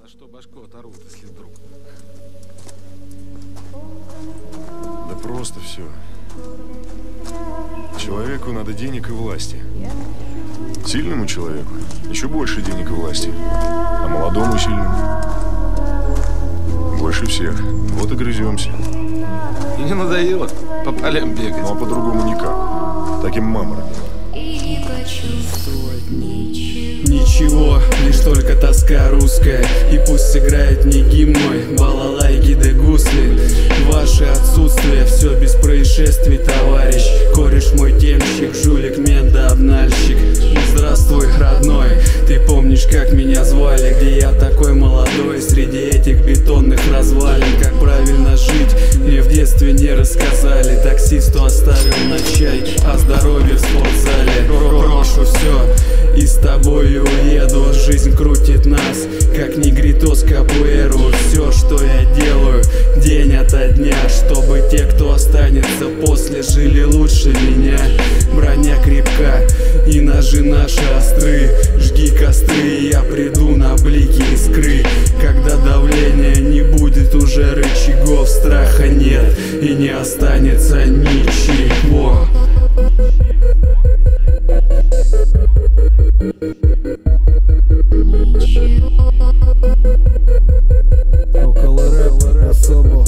что башку оторвут, если вдруг. Да просто все. Человеку надо денег и власти. Сильному человеку еще больше денег и власти. А молодому сильному больше всех. Вот и грыземся. И не надоело по полям бегать? Ну а по-другому никак. Таким мамором. Ничего, лишь только тоска русская. И пусть играет не гимн мой, балалайки да гусли. Ваше отсутствие, все без происшествий, товарищ. Кореш мой темщик, жулик, мент да обнальщик. Здравствуй, родной, ты помнишь, как меня звали? Где я такой молодой, среди этих бетонных развалин. Как правильно жить, мне в детстве не рассказали. Таксисту оставил на чай, а здоровье в спортзале. Брошу все и с тобой уеду. Жизнь крутит нас, как негритос капуэру. Все, что я делаю, день ото дня, чтобы те, кто останется после, жили лучше меня. Броня крепка и ножи наши остры. Жги костры, и я приду на блики искры. Когда давления не будет уже рычагов, страха нет и не останется ничего. Около рэп особо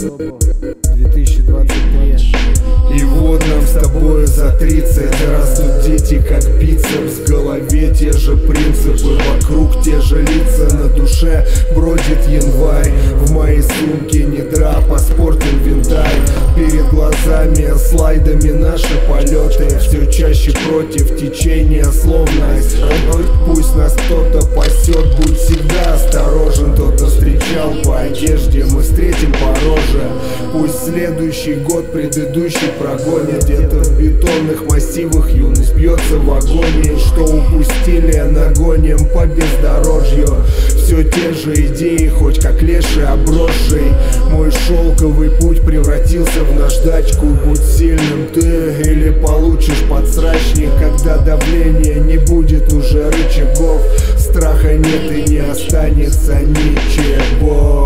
2023. И вот нам с тобой за 30 растут дети, как бицепс. В голове те же принципы, вокруг те же лица. На душе бродит январь. В моей сумке не драп, а спорт-инвентарь. Перед глазами слайдами наши полеты. Все чаще против течения, словно айсберг. Пусть нас кто-то пасет, будь всегда осторожен. Кто-то встречал по одежде, мы встретим по роже. Пусть следующий год предыдущий прогонит. Где-то в бетонных массивах юность бьется в агонии. Что упустили, нагоним по бездорожью. Все те же идеи, хоть как леший обросший. Мой шелковый путь превратился в наждачку. Будь сильным ты или получишь подсрачник. Когда давления не будет уже рычагов, страха нет и не останется ничего.